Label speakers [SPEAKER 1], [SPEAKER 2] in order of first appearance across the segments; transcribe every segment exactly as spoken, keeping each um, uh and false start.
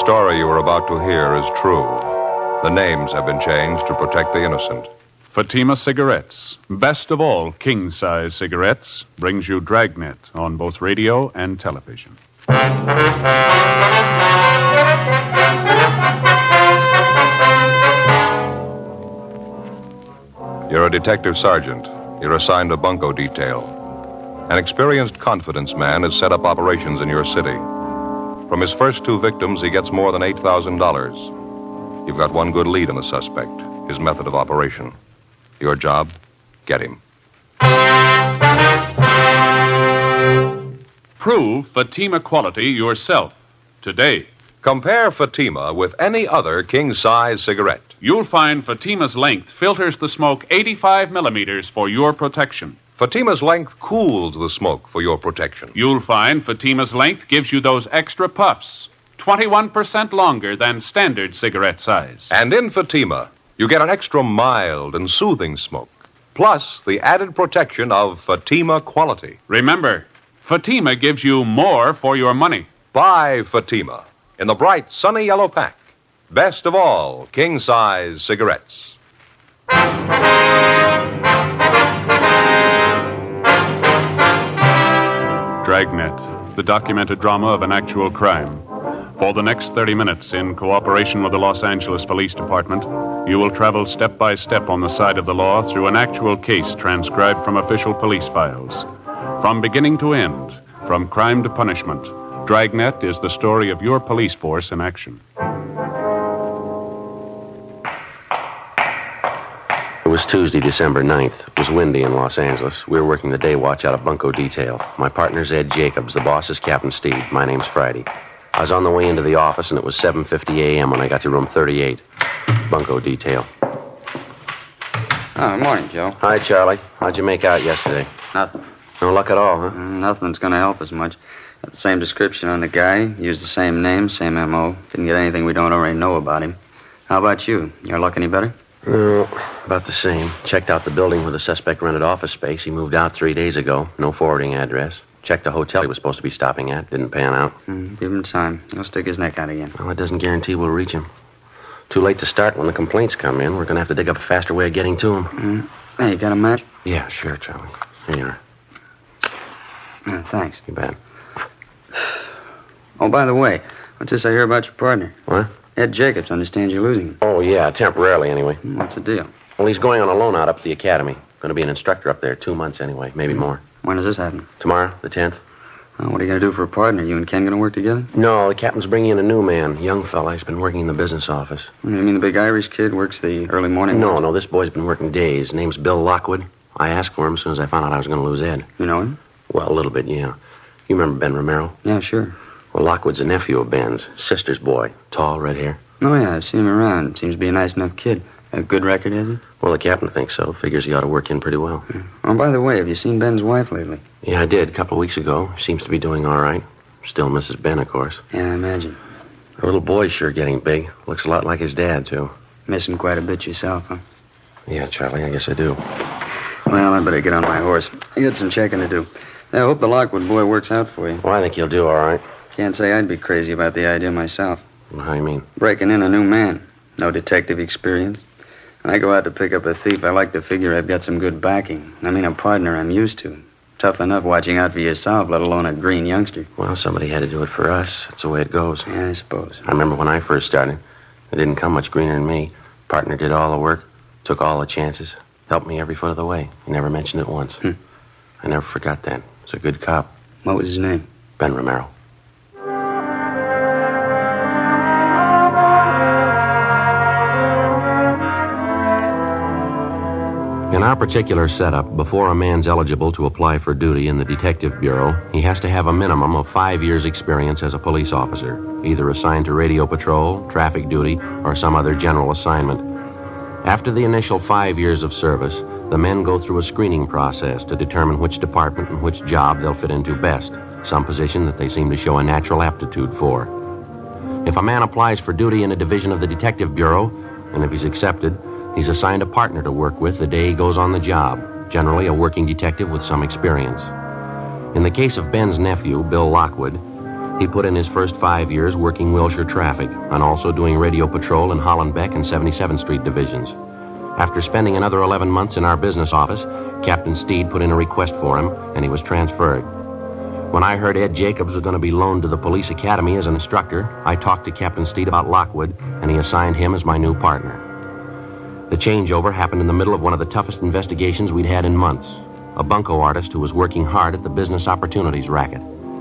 [SPEAKER 1] story you are about to hear is true. The names have been changed to protect the innocent.
[SPEAKER 2] Fatima Cigarettes, best of all king-size cigarettes, brings you Dragnet on both radio and television.
[SPEAKER 1] You're a detective sergeant. You're assigned a bunco detail. An experienced confidence man has set up operations in your city. From his first two victims, he gets more than eight thousand dollars. You've got one good lead on the suspect, his method of operation. Your job, get him.
[SPEAKER 2] Prove Fatima quality yourself today.
[SPEAKER 1] Compare Fatima with any other king-size cigarette.
[SPEAKER 2] You'll find Fatima's length filters the smoke eighty-five millimeters for your protection.
[SPEAKER 1] Fatima's length cools the smoke for your protection.
[SPEAKER 2] You'll find Fatima's length gives you those extra puffs, twenty-one percent longer than standard cigarette size.
[SPEAKER 1] And in Fatima, you get an extra mild and soothing smoke, plus the added protection of Fatima quality.
[SPEAKER 2] Remember, Fatima gives you more for your money.
[SPEAKER 1] Buy Fatima in the bright, sunny yellow pack. Best of all, king-size cigarettes.
[SPEAKER 2] Dragnet, the documented drama of an actual crime. For the next thirty minutes, in cooperation with the Los Angeles Police Department, you will travel step by step on the side of the law through an actual case transcribed from official police files. From beginning to end, from crime to punishment, Dragnet is the story of your police force in action.
[SPEAKER 3] It was Tuesday, December ninth. It was windy in Los Angeles. We were working the day watch out of bunco detail. My partner's Ed Jacobs. The boss is Captain Steve. My name's Friday. I was on the way into the office, and it was seven fifty a.m. when I got to room thirty-eight. Bunco detail.
[SPEAKER 4] Oh, morning, Joe.
[SPEAKER 3] Hi, Charlie. How'd you make out yesterday?
[SPEAKER 4] Nothing.
[SPEAKER 3] No luck at all, huh?
[SPEAKER 4] Mm, nothing's going to help us much. Got the same description on the guy. Used the same name, same M O. Didn't get anything we don't already know about him. How about you? Your luck any better?
[SPEAKER 3] No, about the same. Checked out the building where the suspect rented office space. He moved out three days ago. No forwarding address. Checked the hotel he was supposed to be stopping at. Didn't pan out.
[SPEAKER 4] Mm, give him time. He'll stick his neck out again.
[SPEAKER 3] Well, it doesn't guarantee we'll reach him. Too late to start when the complaints come in. We're going to have to dig up a faster way of getting to him.
[SPEAKER 4] Mm. Hey, you got a match?
[SPEAKER 3] Yeah, sure, Charlie. Here you are.
[SPEAKER 4] Uh, thanks.
[SPEAKER 3] You bet.
[SPEAKER 4] Oh, by the way, what's this I hear about your partner?
[SPEAKER 3] What?
[SPEAKER 4] Ed Jacobs understands you're losing him.
[SPEAKER 3] Oh, yeah, temporarily anyway.
[SPEAKER 4] Mm, what's the deal?
[SPEAKER 3] Well, he's going on a loan out up at the academy. Going to be an instructor up there two months anyway, maybe more.
[SPEAKER 4] When does this happen?
[SPEAKER 3] Tomorrow, the tenth.
[SPEAKER 4] Uh, what are you going to do for a partner? You and Ken going to work together?
[SPEAKER 3] No, the captain's bringing in a new man, young fella. He's been working in the business office.
[SPEAKER 4] You mean the big Irish kid works the early morning?
[SPEAKER 3] No,
[SPEAKER 4] hours?
[SPEAKER 3] no, this boy's been working days. Name's Bill Lockwood. I asked for him as soon as I found out I was going to lose Ed.
[SPEAKER 4] You know him?
[SPEAKER 3] Well, a little bit, yeah. You remember Ben Romero?
[SPEAKER 4] Yeah, sure.
[SPEAKER 3] Well, Lockwood's a nephew of Ben's, sister's boy. Tall, red hair.
[SPEAKER 4] Oh, yeah, I've seen him around. Seems to be a nice enough kid. A good record, has he?
[SPEAKER 3] Well, the captain thinks so. Figures he ought to work in pretty well.
[SPEAKER 4] Yeah. Oh, by the way, have you seen Ben's wife lately?
[SPEAKER 3] Yeah, I did, a couple of weeks ago. Seems to be doing all right. Still Missus Ben, of course.
[SPEAKER 4] Yeah, I imagine.
[SPEAKER 3] Her little boy's sure getting big. Looks a lot like his dad, too.
[SPEAKER 4] Miss him quite a bit yourself, huh?
[SPEAKER 3] Yeah, Charlie, I guess I do.
[SPEAKER 4] Well, I better get on my horse. I got some checking to do. I hope the Lockwood boy works out for you.
[SPEAKER 3] Well, I think he'll do all right.
[SPEAKER 4] Can't say I'd be crazy about the idea myself.
[SPEAKER 3] How do you mean?
[SPEAKER 4] Breaking in a new man. No detective experience. When I go out to pick up a thief, I like to figure I've got some good backing. I mean, a partner I'm used to. Tough enough watching out for yourself, let alone a green youngster.
[SPEAKER 3] Well, somebody had to do it for us. That's the way it goes.
[SPEAKER 4] Yeah, I suppose.
[SPEAKER 3] I remember when I first started. It didn't come much greener than me. Partner did all the work, took all the chances, helped me every foot of the way. He never mentioned it once.
[SPEAKER 4] Hmm.
[SPEAKER 3] I never forgot that. He's a good cop.
[SPEAKER 4] What was his name?
[SPEAKER 3] Ben Romero. In our particular setup, before a man's eligible to apply for duty in the Detective Bureau, he has to have a minimum of five years' experience as a police officer, either assigned to radio patrol, traffic duty, or some other general assignment. After the initial five years of service, the men go through a screening process to determine which department and which job they'll fit into best, some position that they seem to show a natural aptitude for. If a man applies for duty in a division of the Detective Bureau, and if he's accepted, he's assigned a partner to work with the day he goes on the job, generally a working detective with some experience. In the case of Ben's nephew, Bill Lockwood, He put in his first five years working Wilshire traffic and also doing radio patrol in Hollenbeck and seventy-seventh Street divisions. After spending another eleven months in our business office, Captain Steed put in a request for him, and he was transferred. When I heard Ed Jacobs was going to be loaned to the police academy as an instructor, I talked to Captain Steed about Lockwood, and he assigned him as my new partner. The changeover happened in the middle of one of the toughest investigations we'd had in months. A bunco artist who was working hard at the business opportunities racket.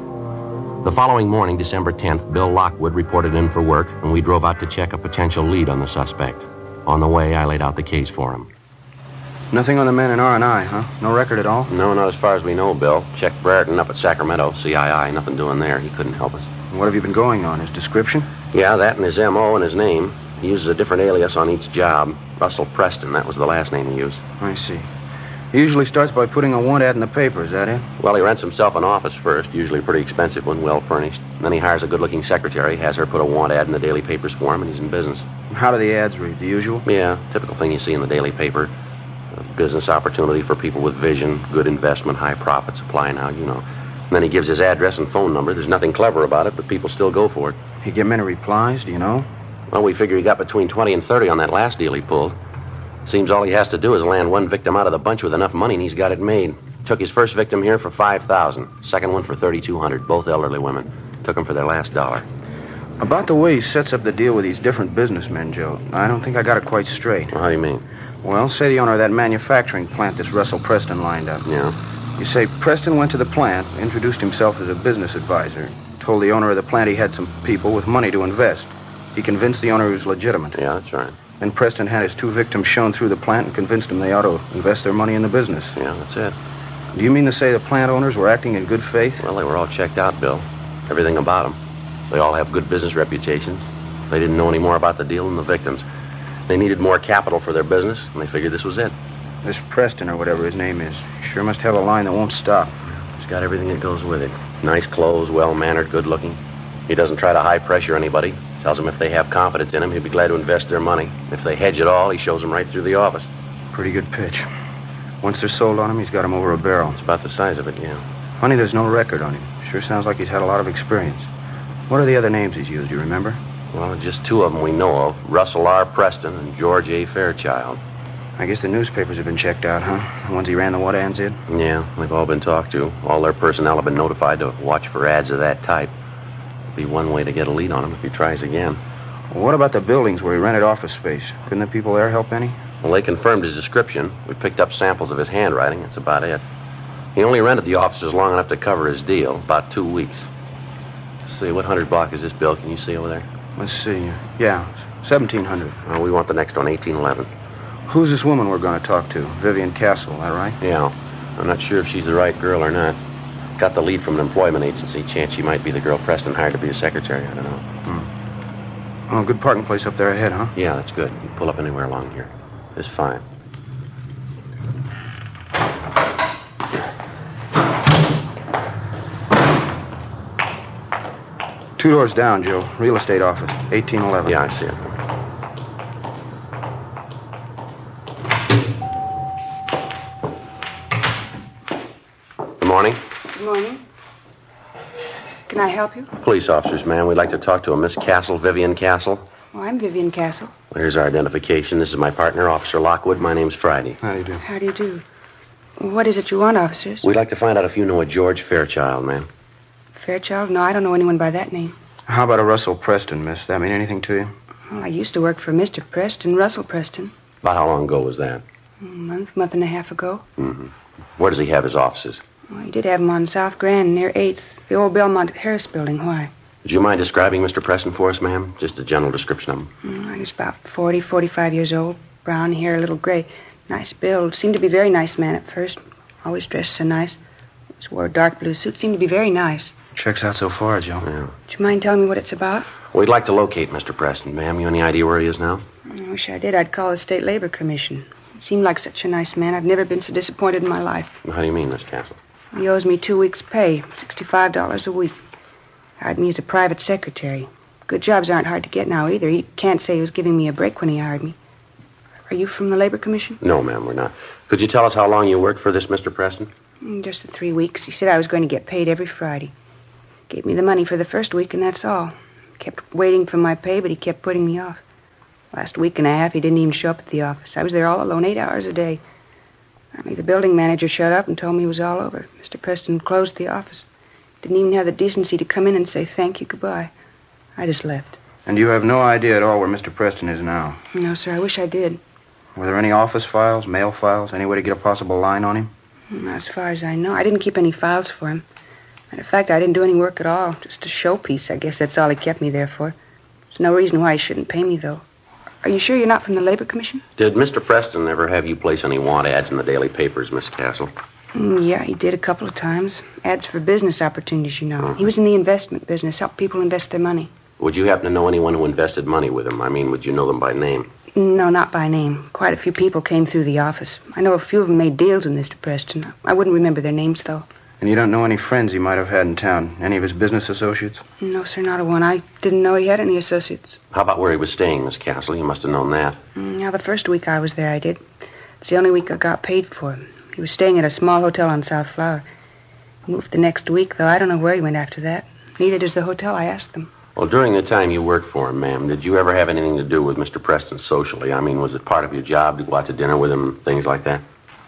[SPEAKER 3] The following morning, December tenth, Bill Lockwood reported in for work, and we drove out to check a potential lead on the suspect. On the way, I laid out the case for him.
[SPEAKER 5] Nothing on the man in R and I, huh? No record at all?
[SPEAKER 3] No, not as far as we know, Bill. Checked Brereton up at Sacramento, C I I. Nothing doing there. He couldn't help us.
[SPEAKER 5] What have you been going on? His description?
[SPEAKER 3] Yeah, that and his M O and his name. He uses a different alias on each job. Russell Preston, that was the last name he used.
[SPEAKER 5] I see. He usually starts by putting a want ad in the paper, is that it?
[SPEAKER 3] Well, he rents himself an office first, usually a pretty expensive one, well-furnished. Then he hires a good-looking secretary, has her put a want ad in the daily papers for him, and he's in business.
[SPEAKER 5] How do the ads read? The usual?
[SPEAKER 3] Yeah, typical thing you see in the daily paper. A business opportunity for people with vision, good investment, high profits. Apply now, you know. And then he gives his address and phone number. There's nothing clever about it, but people still go for it.
[SPEAKER 5] He get many replies, do you know?
[SPEAKER 3] Well, we figure he got between twenty and thirty on that last deal he pulled. Seems all he has to do is land one victim out of the bunch with enough money, and he's got it made. Took his first victim here for five thousand dollars. Second one for thirty-two hundred dollars. Both elderly women. Took them for their last dollar.
[SPEAKER 5] About the way he sets up the deal with these different businessmen, Joe, I don't think I got it quite straight.
[SPEAKER 3] Well, how do you mean?
[SPEAKER 5] Well, say the owner of that manufacturing plant this Russell Preston lined up.
[SPEAKER 3] Yeah?
[SPEAKER 5] You say Preston went to the plant, introduced himself as a business advisor, told the owner of the plant he had some people with money to invest. He convinced the owner he was legitimate.
[SPEAKER 3] Yeah, that's right.
[SPEAKER 5] Then Preston had his two victims shown through the plant and convinced them they ought to invest their money in the business.
[SPEAKER 3] Yeah, that's it.
[SPEAKER 5] Do you mean to say the plant owners were acting in good faith?
[SPEAKER 3] Well, they were all checked out, Bill. Everything about them. They all have good business reputations. They didn't know any more about the deal than the victims. They needed more capital for their business, and they figured this was it.
[SPEAKER 5] This Preston, or whatever his name is, sure must have a line that won't stop.
[SPEAKER 3] He's got everything that goes with it. Nice clothes, well-mannered, good-looking. He doesn't try to high-pressure anybody. Tells them if they have confidence in him, he'd be glad to invest their money. If they hedge at all, he shows them right through the office.
[SPEAKER 5] Pretty good pitch. Once they're sold on him, he's got them over a barrel.
[SPEAKER 3] It's about the size of it, yeah.
[SPEAKER 5] Funny there's no record on him. Sure sounds like he's had a lot of experience. What are the other names he's used, you remember?
[SPEAKER 3] Well, just two of them we know of. Russell R. Preston and George A. Fairchild.
[SPEAKER 5] I guess the newspapers have been checked out, huh? The ones he ran the what ads in?
[SPEAKER 3] Yeah, they've all been talked to. All their personnel have been notified to watch for ads of that type. Be one way to get a lead on him if he tries again.
[SPEAKER 5] Well, what about the buildings where he rented office space? Couldn't the people there help any?
[SPEAKER 3] Well, they confirmed his description. We picked up samples of his handwriting. That's about it. He only rented the offices long enough to cover his deal, about two weeks. Let's see, what hundred block is this, Bill? Can you see over there?
[SPEAKER 5] Let's see. Yeah, seventeen hundred.
[SPEAKER 3] Well, we want the next one, eighteen eleven.
[SPEAKER 5] Who's this woman we're going to talk to? Vivian Castle, that right?
[SPEAKER 3] Yeah. I'm not sure if she's the right girl or not. Got the lead from an employment agency. Chance she might be the girl Preston hired to be his secretary. I don't know.
[SPEAKER 5] Hmm. Oh, good parking place up there ahead, huh?
[SPEAKER 3] Yeah, that's good. You can pull up anywhere along here. It's fine.
[SPEAKER 5] Two doors down, Joe. Real estate office, eighteen eleven.
[SPEAKER 3] Yeah, I see it. Good morning.
[SPEAKER 6] Good morning. Can I help you?
[SPEAKER 3] Police officers, ma'am. We'd like to talk to a Miss Castle, Vivian Castle.
[SPEAKER 6] Oh, I'm Vivian Castle.
[SPEAKER 3] Well, here's our identification. This is my partner, Officer Lockwood. My name's Friday.
[SPEAKER 5] How do you do?
[SPEAKER 6] How do you do? What is it you want, officers?
[SPEAKER 3] We'd like to find out if you know a George Fairchild, ma'am.
[SPEAKER 6] Fairchild? No, I don't know anyone by that name.
[SPEAKER 5] How about a Russell Preston, miss? That mean anything to you?
[SPEAKER 6] Well, I used to work for Mister Preston, Russell Preston.
[SPEAKER 3] About how long ago was that?
[SPEAKER 6] A month, month and a half ago.
[SPEAKER 3] Mm-hmm. Where does he have his offices?
[SPEAKER 6] Well, he did have them on South Grand near eighth, the old Belmont Harris building. Why?
[SPEAKER 3] Would you mind describing Mister Preston for us, ma'am? Just a general description of him.
[SPEAKER 6] Mm, he was about forty, forty-five years old. Brown hair, a little gray. Nice build. Seemed to be a very nice man at first. Always dressed so nice. Just wore a dark blue suit. Seemed to be very nice.
[SPEAKER 5] Checks out so far, Joe.
[SPEAKER 3] Yeah.
[SPEAKER 6] Would you mind telling me what it's about?
[SPEAKER 3] We'd like to locate Mister Preston, ma'am. You any idea where he is now?
[SPEAKER 6] I wish I did. I'd call the State Labor Commission. He seemed like such a nice man. I've never been so disappointed in my life.
[SPEAKER 3] How do you mean, Miss Castle?
[SPEAKER 6] He owes me two weeks' pay, sixty-five dollars a week. Hired me as a private secretary. Good jobs aren't hard to get now either. He can't say he was giving me a break when he hired me. Are you from the Labor Commission?
[SPEAKER 3] No, ma'am, we're not. Could you tell us how long you worked for this Mister Preston?
[SPEAKER 6] Mm, Just the three weeks. He said I was going to get paid every Friday. Gave me the money for the first week, and that's all. Kept waiting for my pay, but he kept putting me off. Last week and a half, he didn't even show up at the office. I was there all alone, eight hours a day. Finally, the building manager showed up and told me it was all over. Mister Preston closed the office. Didn't even have the decency to come in and say thank you, goodbye. I just left.
[SPEAKER 5] And you have no idea at all where Mister Preston is now?
[SPEAKER 6] No, sir, I wish I did.
[SPEAKER 5] Were there any office files, mail files, any way to get a possible line on him?
[SPEAKER 6] Not as far as I know. I didn't keep any files for him. Matter of fact, I didn't do any work at all. Just a showpiece. I guess that's all he kept me there for. There's no reason why he shouldn't pay me, though. Are you sure you're not from the Labor Commission?
[SPEAKER 3] Did Mister Preston ever have you place any want ads in the daily papers, Miss Castle?
[SPEAKER 6] Mm, yeah, he did a couple of times. Ads for business opportunities, you know. Uh-huh. He was in the investment business, helped people invest their money.
[SPEAKER 3] Would you happen to know anyone who invested money with him? I mean, would you know them by name?
[SPEAKER 6] No, not by name. Quite a few people came through the office. I know a few of them made deals with Mister Preston. I wouldn't remember their names, though.
[SPEAKER 5] And you don't know any friends he might have had in town? Any of his business associates?
[SPEAKER 6] No, sir, not a one. I didn't know he had any associates.
[SPEAKER 3] How about where he was staying, Miss Castle? You must have known that.
[SPEAKER 6] Mm, now, the first week I was there, I did. It's the only week I got paid for. He was staying at a small hotel on South Flower. He moved the next week, though I don't know where he went after that. Neither does the hotel, I asked them.
[SPEAKER 3] Well, during the time you worked for him, ma'am, did you ever have anything to do with Mister Preston socially? I mean, was it part of your job to go out to dinner with him, things like that?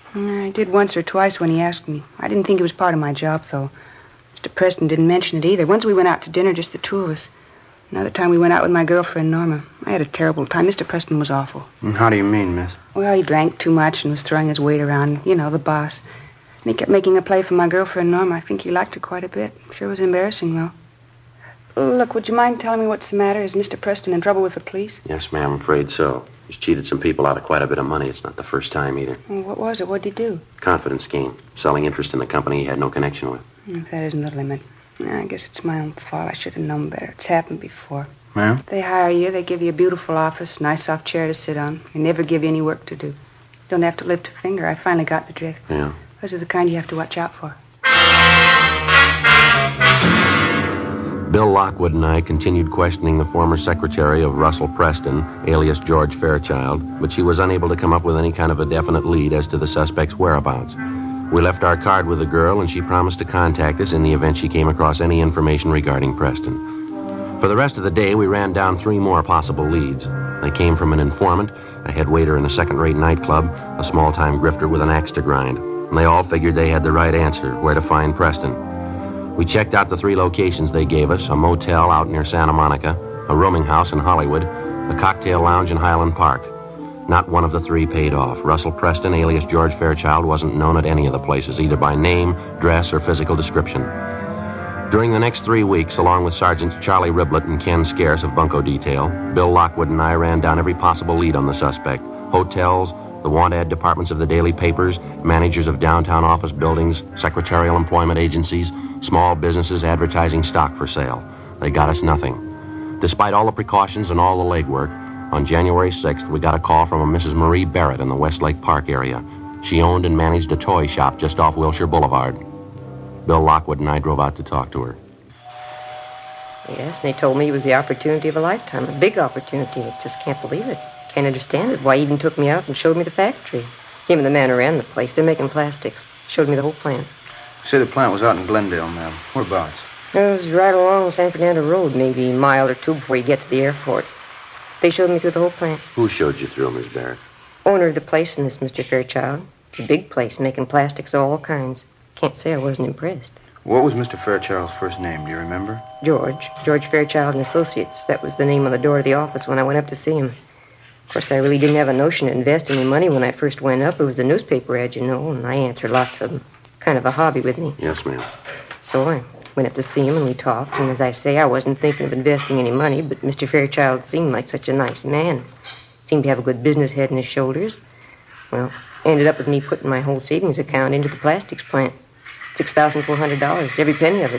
[SPEAKER 6] I did once or twice when he asked me. I didn't think it was part of my job, though. Mister Preston didn't mention it either. Once we went out to dinner, just the two of us. Another time we went out with my girlfriend, Norma. I had a terrible time. Mister Preston was awful.
[SPEAKER 5] And how do you mean, miss?
[SPEAKER 6] Well, he drank too much and was throwing his weight around. You know, the boss. And he kept making a play for my girlfriend, Norma. I think he liked her quite a bit. Sure was embarrassing, though. Look, would you mind telling me what's the matter? Is Mister Preston in trouble with the police?
[SPEAKER 3] Yes, ma'am, I'm afraid so. He's cheated some people out of quite a bit of money. It's not the first time either.
[SPEAKER 6] Well, what was it? What did he do?
[SPEAKER 3] Confidence scheme. Selling interest in a company he had no connection with.
[SPEAKER 6] If that isn't the limit. I guess it's my own fault. I should have known better. It's happened before.
[SPEAKER 5] Ma'am?
[SPEAKER 6] They hire you. They give you a beautiful office, nice soft chair to sit on. They never give you any work to do. You don't have to lift a finger. I finally got the drift.
[SPEAKER 3] Yeah.
[SPEAKER 6] Those are the kind you have to watch out for.
[SPEAKER 3] Bill Lockwood and I continued questioning the former secretary of Russell Preston, alias George Fairchild, but she was unable to come up with any kind of a definite lead as to the suspect's whereabouts. We left our card with the girl, and she promised to contact us in the event she came across any information regarding Preston. For the rest of the day, we ran down three more possible leads. They came from an informant, a head waiter in a second-rate nightclub, a small-time grifter with an axe to grind. And they all figured they had the right answer, where to find Preston. We checked out the three locations they gave us, a motel out near Santa Monica, a rooming house in Hollywood, a cocktail lounge in Highland Park. Not one of the three paid off. Russell Preston, alias George Fairchild, wasn't known at any of the places, either by name, dress, or physical description. During the next three weeks, along with Sergeants Charlie Riblett and Ken Scarce of Bunco Detail, Bill Lockwood and I ran down every possible lead on the suspect. Hotels, the want ad departments of the daily papers, managers of downtown office buildings, secretarial employment agencies, small businesses advertising stock for sale. They got us nothing. Despite all the precautions and all the legwork, on January sixth, we got a call from a Missus Marie Barrett in the Westlake Park area. She owned and managed a toy shop just off Wilshire Boulevard. Bill Lockwood and I drove out to talk to her.
[SPEAKER 7] Yes, and they told me it was the opportunity of a lifetime, a big opportunity. I just can't believe it. Can't understand it. Why, he even took me out and showed me the factory. Him and the man who ran the place. They're making plastics. Showed me the whole plant.
[SPEAKER 5] You say the plant was out in Glendale, ma'am. Whereabouts?
[SPEAKER 7] It was right along San Fernando Road, maybe a mile or two before you get to the airport. They showed me through the whole plant.
[SPEAKER 3] Who showed you through, Miss Barrett?
[SPEAKER 7] Owner of the place in this, Mister Fairchild. It's a big place, making plastics of all kinds. Can't say I wasn't impressed.
[SPEAKER 5] What was Mister Fairchild's first name? Do you remember?
[SPEAKER 7] George. George Fairchild and Associates. That was the name on the door of the office when I went up to see him. Of course, I really didn't have a notion to invest any money when I first went up. It was a newspaper ad, you know, and I answered lots of them. Kind of a hobby with me.
[SPEAKER 3] Yes, ma'am.
[SPEAKER 7] So I went up to see him, and we talked. And as I say, I wasn't thinking of investing any money, but Mister Fairchild seemed like such a nice man. Seemed to have a good business head on his shoulders. Well, ended up with me putting my whole savings account into the plastics plant. six thousand four hundred dollars, every penny of it.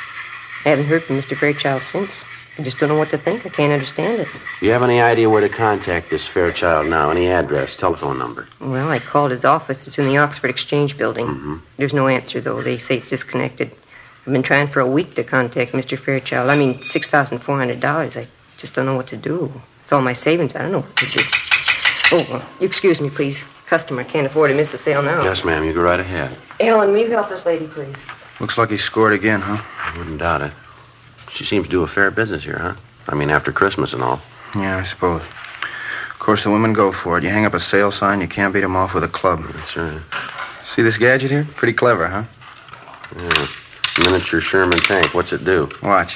[SPEAKER 7] I haven't heard from Mister Fairchild since. I just don't know what to think. I can't understand it.
[SPEAKER 3] Do you have any idea where to contact this Fairchild now? Any address, telephone number?
[SPEAKER 7] Well, I called his office. It's in the Oxford Exchange Building.
[SPEAKER 3] Mm-hmm.
[SPEAKER 7] There's no answer, though. They say it's disconnected. I've been trying for a week to contact Mister Fairchild. I mean, six thousand four hundred dollars. I just don't know what to do. It's all my savings. I don't know what to do. Oh, well, you excuse me, please. Customer can't afford to miss a sale now.
[SPEAKER 3] Yes, ma'am. You go right ahead.
[SPEAKER 7] Ellen, will you help this lady, please?
[SPEAKER 5] Looks like he scored again, huh?
[SPEAKER 3] I wouldn't doubt it. She seems to do a fair business here, huh? I mean, after Christmas and all.
[SPEAKER 5] Yeah, I suppose. Of course, the women go for it. You hang up a sale sign, you can't beat them off with a club.
[SPEAKER 3] That's right.
[SPEAKER 5] See this gadget here? Pretty clever, huh?
[SPEAKER 3] Yeah. Miniature Sherman tank. What's it do?
[SPEAKER 5] Watch.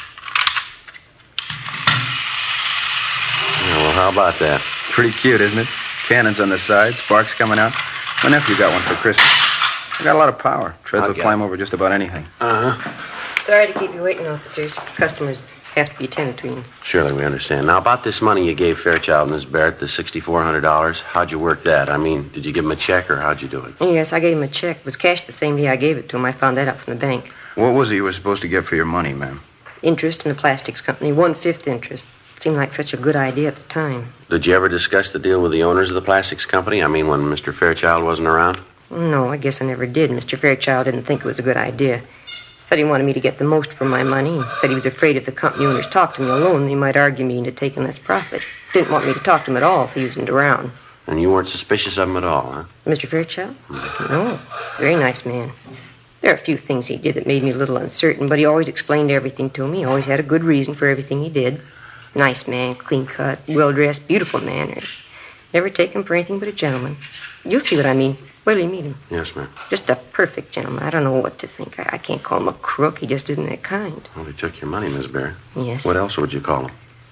[SPEAKER 3] Yeah, well, how about that?
[SPEAKER 5] Pretty cute, isn't it? Cannons on the side, sparks coming out. My nephew got one for Christmas. I got a lot of power. Treads will climb over just about anything.
[SPEAKER 3] Uh-huh.
[SPEAKER 7] Sorry to keep you waiting, officers. Customers have to be attended to.
[SPEAKER 3] Surely we understand. Now, about this money you gave Fairchild and Miss Barrett, the six thousand four hundred dollars, how'd you work that? I mean, did you give him a check, or how'd you do it?
[SPEAKER 7] Yes, I gave him a check. It was cashed the same day I gave it to him. I found that out from the bank.
[SPEAKER 5] What was it you were supposed to get for your money, ma'am?
[SPEAKER 7] Interest in the plastics company. One-fifth interest. Seemed like such a good idea at the time.
[SPEAKER 3] Did you ever discuss the deal with the owners of the plastics company? I mean, when Mister Fairchild wasn't around?
[SPEAKER 7] No, I guess I never did. Mister Fairchild didn't think it was a good idea. Said he wanted me to get the most for my money. Said he was afraid if the company owners talked to me alone, they might argue me into taking less profit. Didn't want me to talk to him at all if he wasn't around.
[SPEAKER 3] And you weren't suspicious of him at all, huh?
[SPEAKER 7] Mister Fairchild? No. Very nice man. There are a few things he did that made me a little uncertain, but he always explained everything to me. He always had a good reason for everything he did. Nice man, clean-cut, well-dressed, beautiful manners. Never take him for anything but a gentleman. You'll see what I mean. Wait till you meet him.
[SPEAKER 3] Yes, ma'am.
[SPEAKER 7] Just a perfect gentleman. I don't know what to think. I, I can't call him a crook. He just isn't that kind.
[SPEAKER 3] Well, he took your money, Miss Barrett.
[SPEAKER 7] Yes.
[SPEAKER 3] What else would you call him?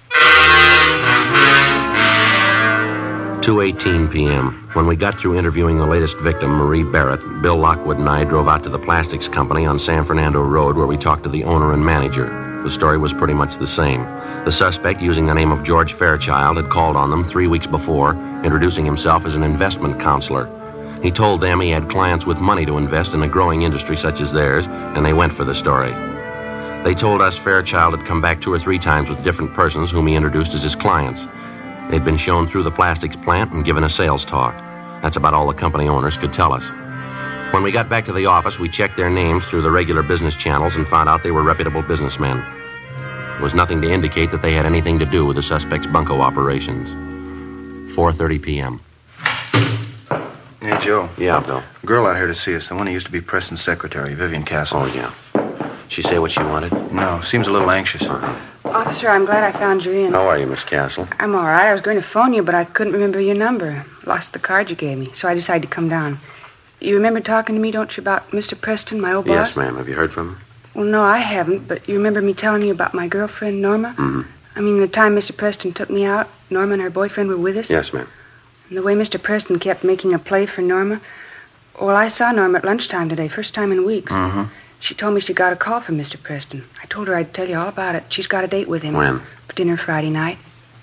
[SPEAKER 3] two eighteen p.m. When we got through interviewing the latest victim, Marie Barrett, Bill Lockwood and I drove out to the plastics company on San Fernando Road where we talked to the owner and manager. The story was pretty much the same. The suspect, using the name of George Fairchild, had called on them three weeks before, introducing himself as an investment counselor. He told them he had clients with money to invest in a growing industry such as theirs, and they went for the story. They told us Fairchild had come back two or three times with different persons whom he introduced as his clients. They'd been shown through the plastics plant and given a sales talk. That's about all the company owners could tell us. When we got back to the office, we checked their names through the regular business channels and found out they were reputable businessmen. There was nothing to indicate that they had anything to do with the suspect's bunco operations. four thirty p.m.
[SPEAKER 5] Hey, Joe.
[SPEAKER 3] Yeah, Bill.
[SPEAKER 5] A girl out here to see us, the one who used to be Preston's secretary, Vivian Castle.
[SPEAKER 3] Oh, yeah. She say what she wanted?
[SPEAKER 5] No, seems a little anxious.
[SPEAKER 3] Uh-huh.
[SPEAKER 6] Officer, I'm glad I found you in.
[SPEAKER 3] How are you, Miss Castle?
[SPEAKER 6] I'm all right. I was going to phone you, but I couldn't remember your number. Lost the card you gave me, so I decided to come down. You remember talking to me, don't you, about Mister Preston, my old boss?
[SPEAKER 3] Yes, ma'am. Have you heard from him?
[SPEAKER 6] Well, no, I haven't, but you remember me telling you about my girlfriend, Norma?
[SPEAKER 3] Mm-hmm.
[SPEAKER 6] I mean, the time Mister Preston took me out, Norma and her boyfriend were with us?
[SPEAKER 3] Yes, ma'am.
[SPEAKER 6] And the way Mister Preston kept making a play for Norma. Well, I saw Norma at lunchtime today, first time in weeks.
[SPEAKER 5] Mm-hmm.
[SPEAKER 6] She told me she got a call from Mister Preston. I told her I'd tell you all about it. She's got a date with him.
[SPEAKER 3] When?
[SPEAKER 6] For dinner Friday night.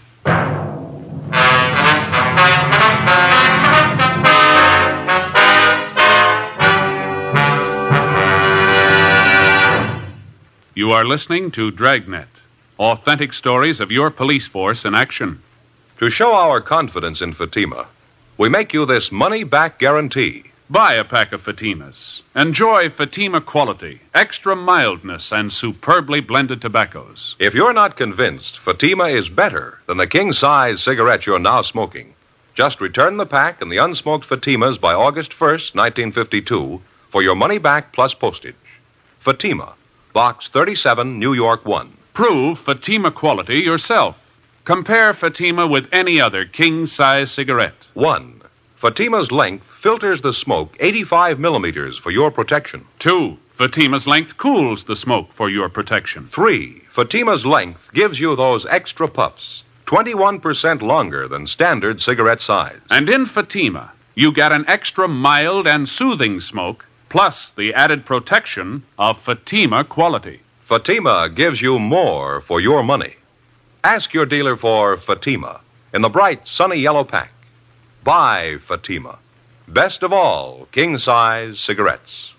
[SPEAKER 2] You are listening to Dragnet, authentic stories of your police force in action.
[SPEAKER 1] To show our confidence in Fatima, we make you this money-back guarantee.
[SPEAKER 2] Buy a pack of Fatimas. Enjoy Fatima quality, extra mildness, and superbly blended tobaccos.
[SPEAKER 1] If you're not convinced Fatima is better than the king-size cigarette you're now smoking, just return the pack and the unsmoked Fatimas by August first, nineteen fifty-two, for your money back plus postage. Fatima, Box thirty-seven, New York one.
[SPEAKER 2] Prove Fatima quality yourself. Compare Fatima with any other king-size cigarette.
[SPEAKER 1] One. Fatima's length filters the smoke eighty-five millimeters for your protection.
[SPEAKER 2] Two. Fatima's length cools the smoke for your protection.
[SPEAKER 1] Three. Fatima's length gives you those extra puffs, twenty-one percent longer than standard cigarette size.
[SPEAKER 2] And in Fatima, you get an extra mild and soothing smoke, plus the added protection of Fatima quality.
[SPEAKER 1] Fatima gives you more for your money. Ask your dealer for Fatima in the bright, sunny yellow pack. Buy Fatima. Best of all, king-size cigarettes.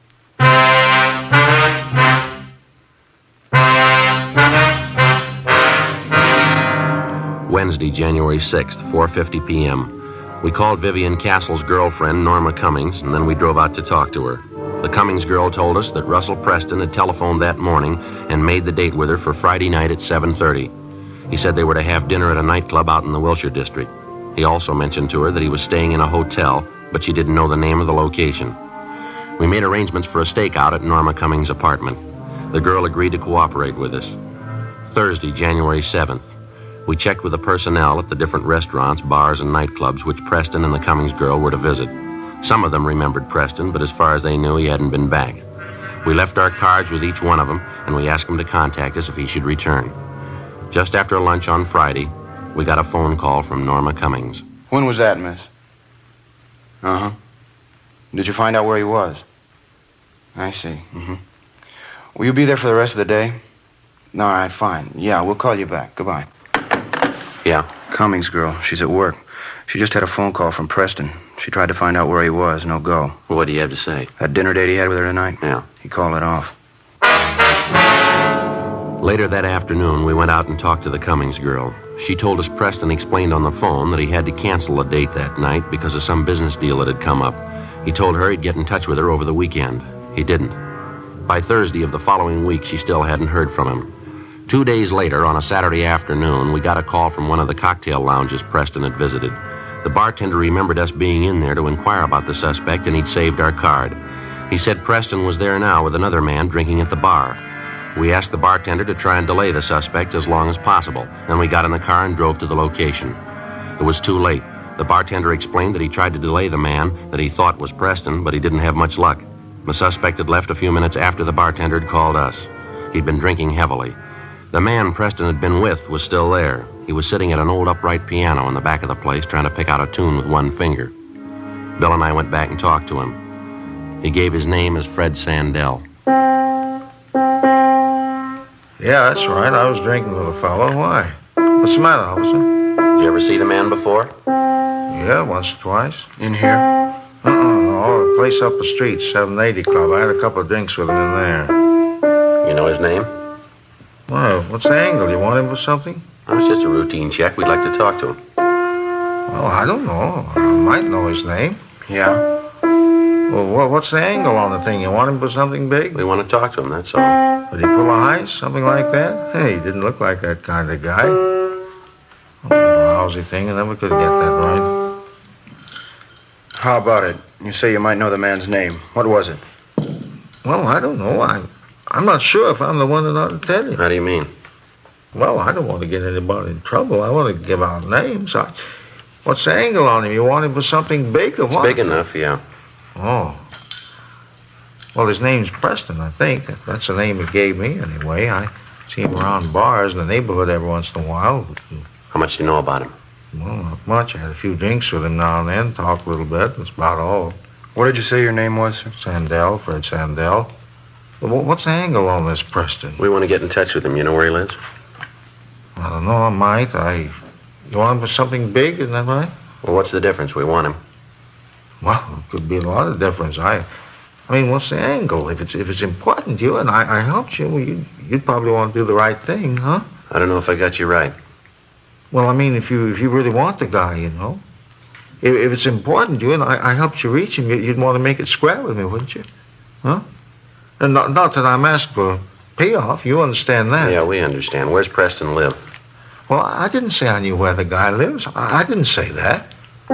[SPEAKER 3] Wednesday, January sixth, four fifty p.m. We called Vivian Castle's girlfriend, Norma Cummings, and then we drove out to talk to her. The Cummings girl told us that Russell Preston had telephoned that morning and made the date with her for Friday night at seven thirty. He said they were to have dinner at a nightclub out in the Wilshire district. He also mentioned to her that he was staying in a hotel, but she didn't know the name of the location. We made arrangements for a stakeout at Norma Cummings' apartment. The girl agreed to cooperate with us. Thursday, January seventh. We checked with the personnel at the different restaurants, bars, and nightclubs which Preston and the Cummings girl were to visit. Some of them remembered Preston, but as far as they knew, he hadn't been back. We left our cards with each one of them, and we asked him to contact us if he should return. Just after lunch on Friday, we got a phone call from Norma Cummings.
[SPEAKER 5] When was that, miss? Uh-huh. Did you find out where he was? I see. Mm-hmm. Will you be there for the rest of the day? All right, fine. Yeah, we'll call you back. Goodbye.
[SPEAKER 3] Yeah?
[SPEAKER 5] Cummings girl. She's at work. She just had a phone call from Preston. She tried to find out where he was. No go.
[SPEAKER 3] Well, what do you have to say?
[SPEAKER 5] That dinner date he had with her tonight?
[SPEAKER 3] Yeah.
[SPEAKER 5] He called it off.
[SPEAKER 3] Later that afternoon, we went out and talked to the Cummings girl. She told us Preston explained on the phone that he had to cancel a date that night because of some business deal that had come up. He told her he'd get in touch with her over the weekend. He didn't. By Thursday of the following week, she still hadn't heard from him. Two days later, on a Saturday afternoon, we got a call from one of the cocktail lounges Preston had visited. The bartender remembered us being in there to inquire about the suspect, and he'd saved our card. He said Preston was there now with another man drinking at the bar. We asked the bartender to try and delay the suspect as long as possible. Then we got in the car and drove to the location. It was too late. The bartender explained that he tried to delay the man that he thought was Preston, but he didn't have much luck. The suspect had left a few minutes after the bartender had called us. He'd been drinking heavily. The man Preston had been with was still there. He was sitting at an old upright piano in the back of the place trying to pick out a tune with one finger. Bill and I went back and talked to him. He gave his name as Fred Sandell.
[SPEAKER 8] Yeah, that's right. I was drinking with a fellow. Why? What's the matter, officer?
[SPEAKER 3] Did you ever see the man before?
[SPEAKER 8] Yeah, once or twice.
[SPEAKER 5] In here?
[SPEAKER 8] Uh-uh, no. A place up the street, seven eighty Club. I had a couple of drinks with him in there.
[SPEAKER 3] You know his name?
[SPEAKER 8] Well, what's the angle? You want him for something?
[SPEAKER 3] Oh, it's just a routine check. We'd like to talk to him.
[SPEAKER 8] Well, I don't know. I might know his name.
[SPEAKER 5] Yeah.
[SPEAKER 8] Well, what's the angle on the thing? You want him for something big?
[SPEAKER 3] We want to talk to him, that's all.
[SPEAKER 8] Did he pull a heist? Something like that? Hey, he didn't look like that kind of guy. Oh, lousy thing. I never could get that right.
[SPEAKER 5] How about it? You say you might know the man's name. What was it?
[SPEAKER 8] Well, I don't know. I'm, I'm not sure if I'm the one that ought to tell you.
[SPEAKER 3] How do you mean?
[SPEAKER 8] Well, I don't want to get anybody in trouble. I want to give out names. I, what's the angle on him? You want him for something big or
[SPEAKER 3] It's
[SPEAKER 8] what?
[SPEAKER 3] big enough, yeah.
[SPEAKER 8] Oh. Well, his name's Preston, I think. That's the name he gave me, anyway. I see him around bars in the neighborhood every once in a while.
[SPEAKER 3] How much do you know about him?
[SPEAKER 8] Well, not much. I had a few drinks with him now and then, talked a little bit. That's about all.
[SPEAKER 5] What did you say your name was, sir?
[SPEAKER 8] Sandell, Fred Sandell. Well, what's the angle on this Preston?
[SPEAKER 3] We want to get in touch with him. You know where he lives?
[SPEAKER 8] I don't know. I might. I... You want him for something big, isn't that right?
[SPEAKER 3] Well, what's the difference? We want him.
[SPEAKER 8] Well, it could be a lot of difference. I... I mean, what's the angle? If it's if it's important to you and I, I helped you, well, you'd, you'd probably want to do the right thing, huh?
[SPEAKER 3] I don't know if I got you right.
[SPEAKER 8] Well, I mean, if you if you really want the guy, you know. If, if it's important to you and I, I helped you reach him, you'd want to make it square with me, wouldn't you? Huh? And not, not that I'm asking for payoff. You understand that?
[SPEAKER 3] Yeah, we understand. Where's Preston live?
[SPEAKER 8] Well, I didn't say I knew where the guy lives. I, I didn't say that.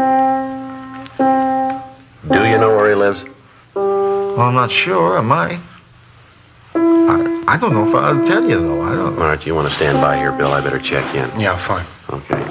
[SPEAKER 3] Do you know where he lives?
[SPEAKER 8] Well, I'm not sure. Am I? I, I don't know if I'll tell you, though. I don't.
[SPEAKER 3] All right, you want to stand by here, Bill? I better check in.
[SPEAKER 5] Yeah, fine.
[SPEAKER 3] Okay.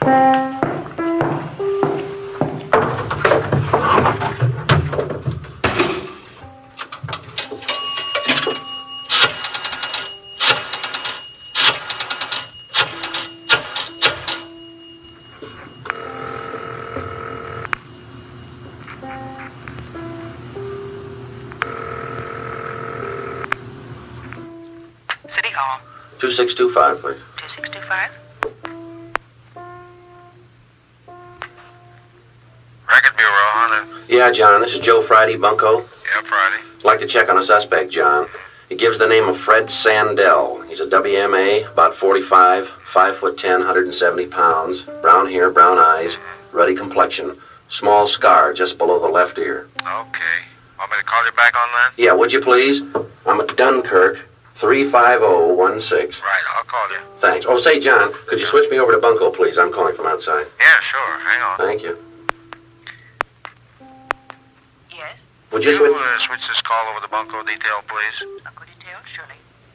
[SPEAKER 9] City Hall.
[SPEAKER 3] two six two five, please.
[SPEAKER 9] two six two five.
[SPEAKER 10] Record Bureau, huh?
[SPEAKER 3] Yeah, John, this is Joe Friday, Bunko.
[SPEAKER 10] Yeah, Friday.
[SPEAKER 3] I'd like to check on a suspect, John. He gives the name of Fred Sandell. He's a W M A, about forty-five, five foot ten, one hundred seventy pounds, brown hair, brown eyes, ruddy complexion, small scar just below the left ear.
[SPEAKER 10] Okay. Want me to call you back on that?
[SPEAKER 3] Yeah, would you please? I'm at Dunkirk, three five zero one six.
[SPEAKER 10] Right, I'll call you.
[SPEAKER 3] Thanks. Oh, say, John, could you switch me over to Bunko, please? I'm calling from outside.
[SPEAKER 10] Yeah, sure. Hang on.
[SPEAKER 3] Thank you.
[SPEAKER 9] Yes.
[SPEAKER 3] Would you
[SPEAKER 10] Could
[SPEAKER 3] switch?
[SPEAKER 10] you uh, switch this call over to Bunko Detail, please?
[SPEAKER 9] Bunko Detail, surely.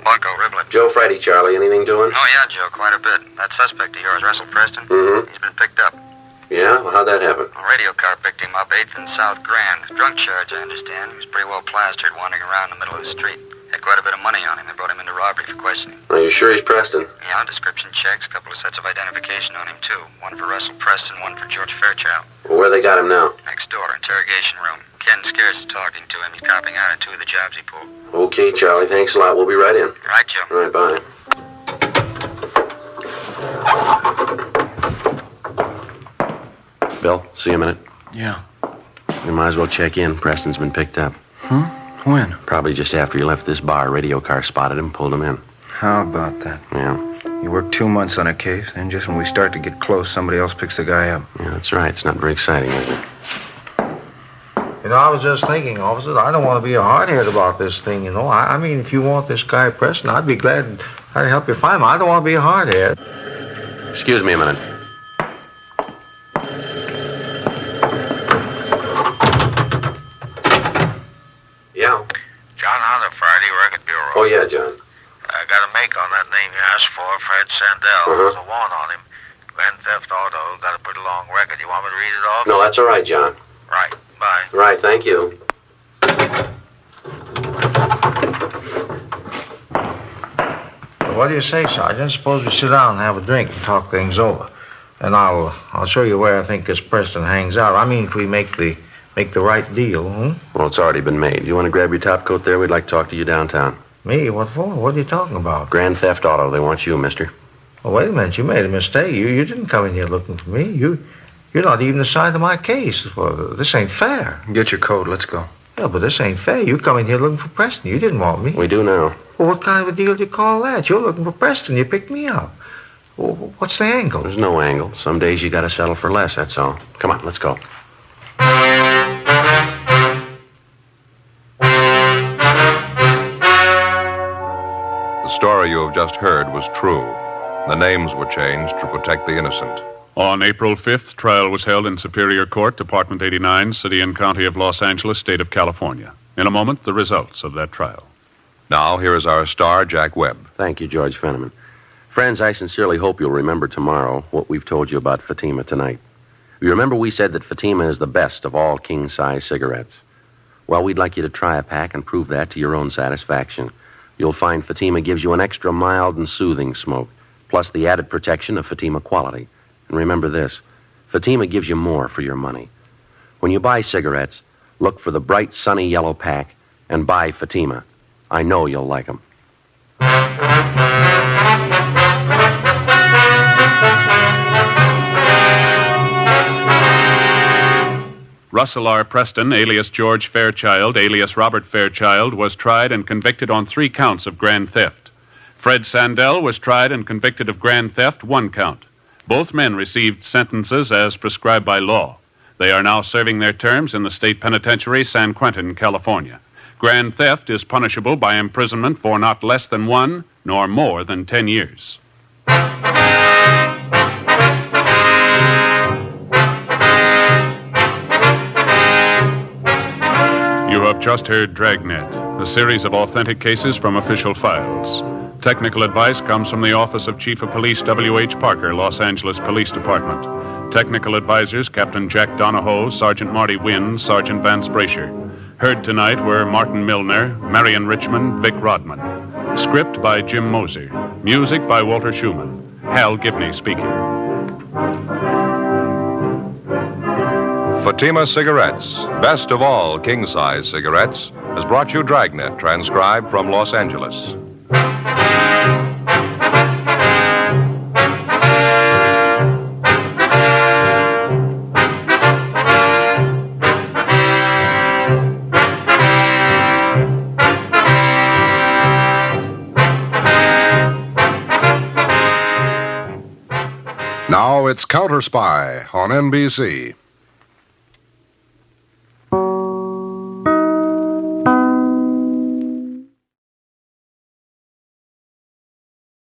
[SPEAKER 10] Bunko, Riblet.
[SPEAKER 3] Joe Friday, Charlie. Anything doing?
[SPEAKER 10] Oh, yeah, Joe, quite a bit. That suspect of yours, Russell Preston,
[SPEAKER 3] Mm-hmm.
[SPEAKER 10] he's been picked up.
[SPEAKER 3] Yeah? Well, how'd that happen?
[SPEAKER 10] A radio car picked him up eighth and South Grand. Drunk charge, I understand. He was pretty well plastered, wandering around in the middle of the street. Had quite a bit of money on him. They brought him into robbery for questioning.
[SPEAKER 3] Are you sure he's Preston?
[SPEAKER 10] Yeah, description checks, a couple of sets of identification on him, too. One for Russell Preston, one for George Fairchild.
[SPEAKER 3] Well, where they got him now?
[SPEAKER 10] Next door, interrogation room. Ken Scarce is talking to him. He's copying out on two of the jobs he pulled.
[SPEAKER 3] Okay, Charlie. Thanks a lot. We'll be right in.
[SPEAKER 10] Right, Joe.
[SPEAKER 3] All right, bye. Bill, see you a minute.
[SPEAKER 5] Yeah.
[SPEAKER 3] We might as well check in. Preston's been picked up.
[SPEAKER 5] Huh? When?
[SPEAKER 3] Probably just after he left this bar. A radio car spotted him, pulled him in.
[SPEAKER 5] How about that?
[SPEAKER 3] Yeah.
[SPEAKER 5] You work two months on a case, and just when we start to get close, somebody else picks the guy up.
[SPEAKER 3] Yeah, that's right. It's not very exciting, is it?
[SPEAKER 8] You know, I was just thinking, officers, I don't want to be a hardhead about this thing, you know. I, I mean, if you want this guy Preston, I'd be glad I'd help you find him. I don't want to be a hardhead.
[SPEAKER 3] Excuse me a minute. Yeah.
[SPEAKER 10] John Hunter, Friday, Record Bureau.
[SPEAKER 3] Oh, yeah, John.
[SPEAKER 10] I got a make on that name you asked for, Fred Sandell.
[SPEAKER 3] Uh-huh.
[SPEAKER 10] There's a warrant on him. Grand Theft Auto, got a pretty long record. You want me to read it off?
[SPEAKER 3] No, that's all right, John.
[SPEAKER 10] Right. Bye.
[SPEAKER 3] Right, thank you.
[SPEAKER 8] What do you say, Sergeant? Suppose we sit down and have a drink and talk things over. And I'll I'll show you where I think this Preston hangs out. I mean, if we make the make the right deal, hmm?
[SPEAKER 3] Well, it's already been made. You want to grab your top coat there? We'd like to talk to you downtown.
[SPEAKER 8] Me? What for? What are you talking about?
[SPEAKER 3] Grand Theft Auto. They want you, mister.
[SPEAKER 8] Oh, wait a minute. You made a mistake. You you didn't come in here looking for me. You you're not even assigned to my case. Well, this ain't fair.
[SPEAKER 5] Get your coat. Let's go.
[SPEAKER 8] Yeah, but this ain't fair. You come in here looking for Preston. You didn't want me.
[SPEAKER 3] We do now.
[SPEAKER 8] Well, what kind of a deal do you call that? You're looking for Preston. You picked me up. Well, what's the angle?
[SPEAKER 3] There's no angle. Some days you got to settle for less, that's all. Come on, let's go.
[SPEAKER 1] The story you have just heard was true. The names were changed to protect the innocent.
[SPEAKER 2] On April fifth, trial was held in Superior Court, Department eighty-nine, City and County of Los Angeles, State of California. In a moment, the results of that trial.
[SPEAKER 1] Now, here is our star, Jack Webb.
[SPEAKER 3] Thank you, George Fenneman. Friends, I sincerely hope you'll remember tomorrow what we've told you about Fatima tonight. You remember we said that Fatima is the best of all king-size cigarettes. Well, we'd like you to try a pack and prove that to your own satisfaction. You'll find Fatima gives you an extra mild and soothing smoke, plus the added protection of Fatima quality. And remember this, Fatima gives you more for your money. When you buy cigarettes, look for the bright, sunny yellow pack and buy Fatima. I know you'll like them.
[SPEAKER 2] Russell R. Preston, alias George Fairchild, alias Robert Fairchild, was tried and convicted on three counts of grand theft. Fred Sandell was tried and convicted of grand theft, one count. Both men received sentences as prescribed by law. They are now serving their terms in the state penitentiary, San Quentin, California. Grand theft is punishable by imprisonment for not less than one nor more than ten years. You have just heard Dragnet, a series of authentic cases from official files. Technical advice comes from the Office of Chief of Police W H. Parker, Los Angeles Police Department. Technical advisors Captain Jack Donahoe, Sergeant Marty Wynn, Sergeant Vance Brasher. Heard tonight were Martin Milner, Marion Richmond, Vic Rodman. Script by Jim Moser. Music by Walter Schumann. Hal Gibney speaking.
[SPEAKER 1] Fatima Cigarettes, best of all king-size cigarettes, has brought you Dragnet, transcribed from Los Angeles.
[SPEAKER 11] Now it's Counter Spy on N B C.